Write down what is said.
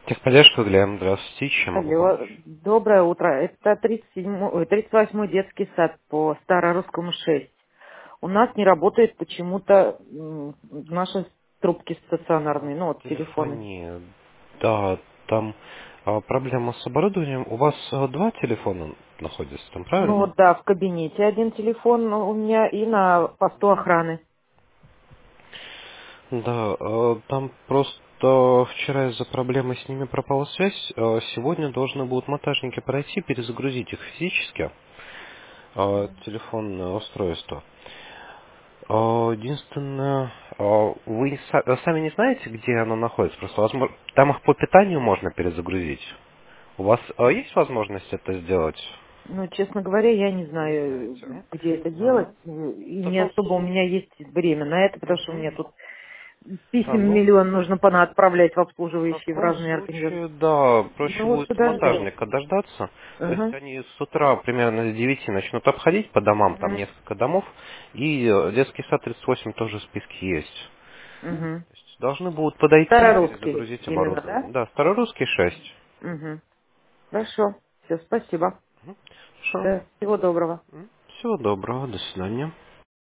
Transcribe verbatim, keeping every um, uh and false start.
Техподдержка, Глеб, здравствуйте, чем могу помочь? Алло, доброе утро. Это тридцать седьмой, ой, тридцать восьмой детский сад по Старорусскому шесть. У нас не работает почему-то м, наши трубки стационарные, ну вот телефоны. Телефония, да, там а, проблема с оборудованием. У вас а, два телефона находятся там, Ну правильно? вот да, в кабинете один телефон у меня и на посту охраны. Да, а, там просто вчера из-за проблемы с ними пропала связь. А, Сегодня должны будут монтажники пройти, перезагрузить их физически, а, телефонное устройство. А, Единственное, а, вы са- сами не знаете, где оно находится? Просто возможно, там их по питанию можно перезагрузить. У вас а, есть возможность это сделать? Ну, честно говоря, я не Не знаю, знаете, да? где это А, делать, и в не таком особо у с- меня есть время на это, потому что у Мгм. меня тут А, писем ну, миллион нужно отправлять в в обслуживающие, в таком разные организации. случае, да, проще Ну вот будет подождем. монтажника дождаться. То есть Ага. они с утра примерно с девяти начнут обходить по домам, там Мгм. несколько домов, и э, детский сад тридцать восемь тоже в списке есть. Мгм. То есть должны будут подойти, Старорусский перезагрузить именно, оборудование. да? Да, Старорусский шесть. Угу. Хорошо. Все, спасибо. Хорошо. Да, всего доброго. Всего доброго, до свидания.